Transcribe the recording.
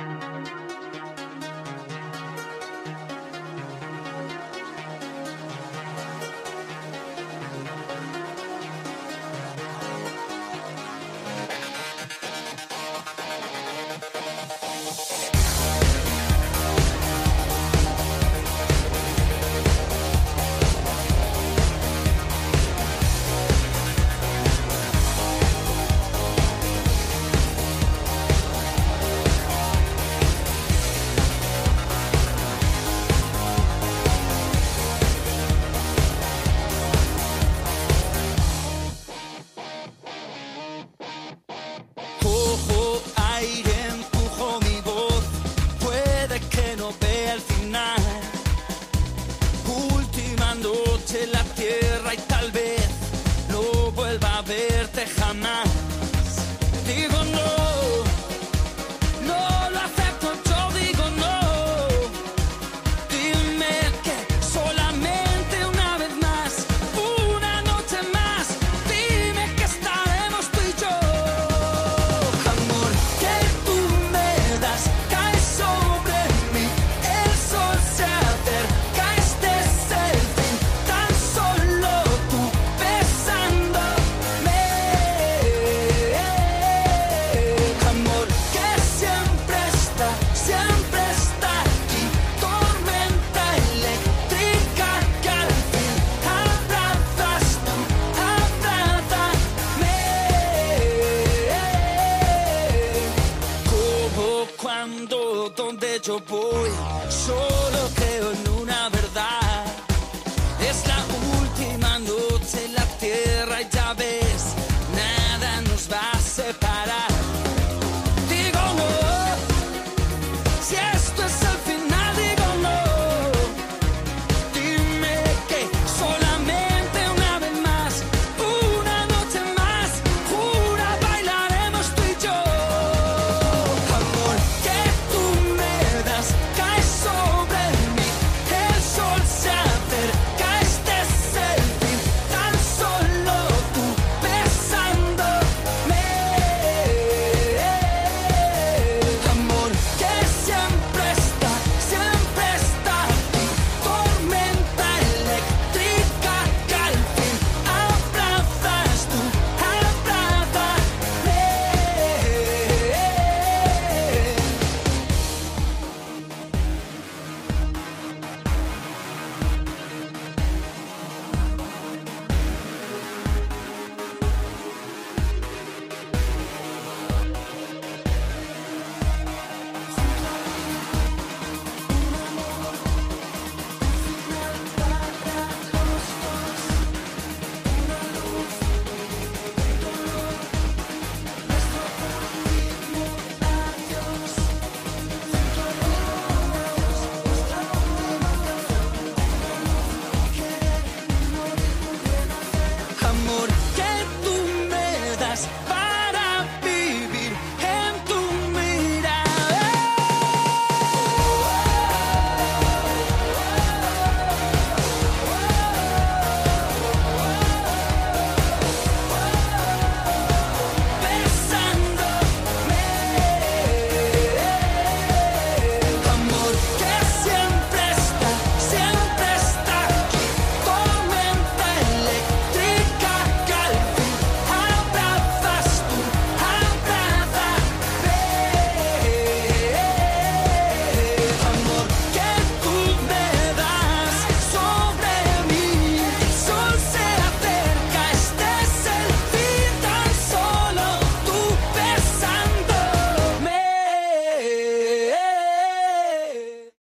Yo voy, solo creo en una verdad. Es la última noche en la tierra y ya ves, nada nos va a separar. Digo no, si esto es el final, digo no. Dime que solamente una vez más, una noche más, jura bailaremos tú y yo. Amor, que tú me das, cae sobre mí, el sol se acerca, este es el fin, tan solo tú besándome. Amor, que siempre está aquí, tormenta eléctrica que al fin abrazas tú, abrázame. Amor, que tú me das.